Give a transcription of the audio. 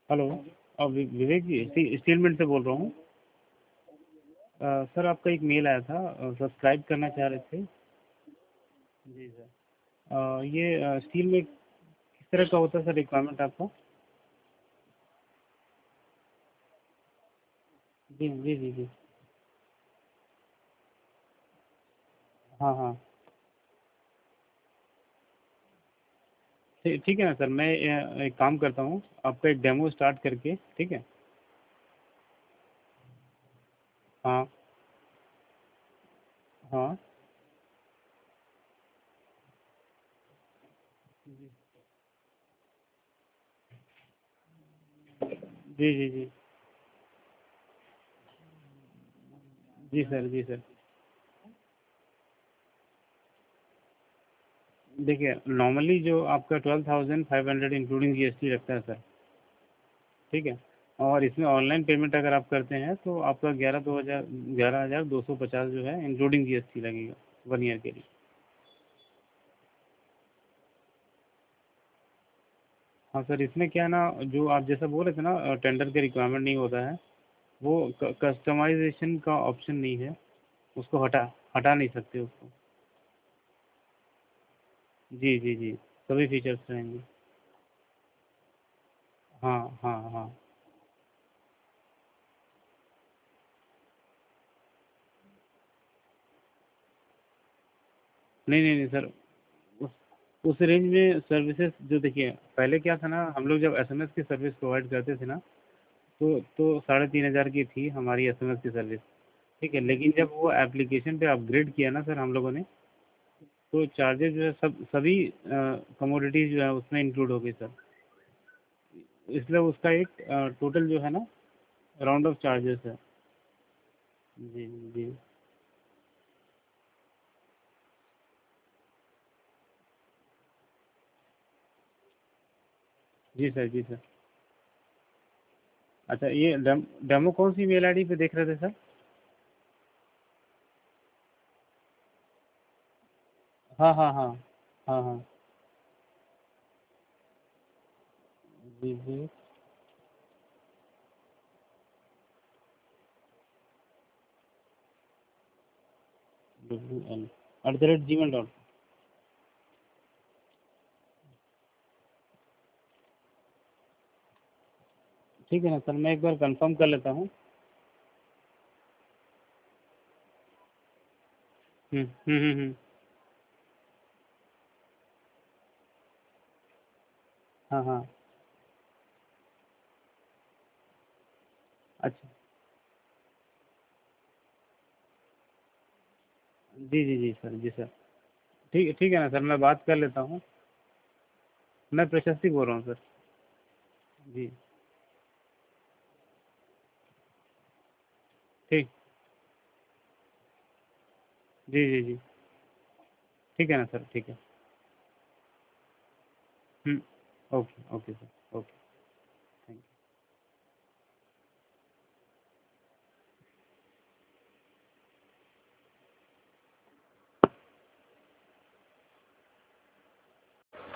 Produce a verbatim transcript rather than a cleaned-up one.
Hello. अब वि- विवेक जी, स्टी- steel mill से बोल रहा हूँ। अ, सर आपका एक मेल आया था, सब्सक्राइब करना चाह रहे थे। जी सर। अ, ये अ, स्टील में किस तरह का होता है सर रिक्वायरमेंट आपका? जी जी जी जी। हाँ हाँ। ठीक ठीक है ना सर, मैं अ, एक काम करता हूँ, आपका एक डेमो स्टार्ट करके, ठीक है। हाँ हाँ। जी जी जी। जी सर, जी सर। देखिए, नॉर्मली जो आपका twelve thousand five hundred including GST लगता है सर। ठीक है। और इसमें ऑनलाइन पेमेंट अगर आप करते हैं तो आपका ग्यारह दो हज़ार ग्यारह हज़ार दो सौ पचास जो है इंक्लूडिंग जीएसटी लगेगा वन ईयर के लिए। हाँ सर, इसमें क्या है ना, जो आप जैसा बोल रहे थे ना, टेंडर के रिक्वायरमेंट नहीं होता है। वो कस्टमाइजेशन का ऑप्शन नहीं है। उसको हटा हटा नहीं सकते उसको। जी जी जी। सभी फीचर्स रहेंगे। हाँ हाँ हाँ। नहीं नहीं नहीं सर, उस उस रेंज में सर्विसेज जो, देखिए पहले क्या था ना, हम लोग जब एसएमएस की सर्विस प्रोवाइड करते थे ना, तो तो साढ़े तीन हज़ार की थी हमारी एसएमएस की सर्विस। ठीक है, लेकिन जब वो एप्लीकेशन पे अपग्रेड किया ना सर हम लोगों ने, तो चार्जेस जो है सब सभी कमोडिटीज जो है उसमें इंक्लूड हो गई सर। इसलिए उसका एक टोटल जो है ना, राउंड ऑफ चार्जेस है। जी जी। जी सर, जी सर। अच्छा, ये डेम, डेमो कौन सी मेल आईडी पे देख रहे थे सर? हाँ हाँ हाँ। हाँ हाँ। जी जी। W L at the rate gmail dot. ठीक है ना सर, मैं एक बार कंफर्म कर लेता हूँ। हम्म हम्म हम्म हम्म। हाँ हाँ। अच्छा। जी जी जी सर, जी सर। ठीक ठीक है ना सर, मैं बात कर लेता हूँ। मैं प्रशस्ति बोल रहा हूँ सर। जी। ठीक। जी जी जी। ठीक है ना सर, ठीक है। हम्म। Okay okay sir, okay.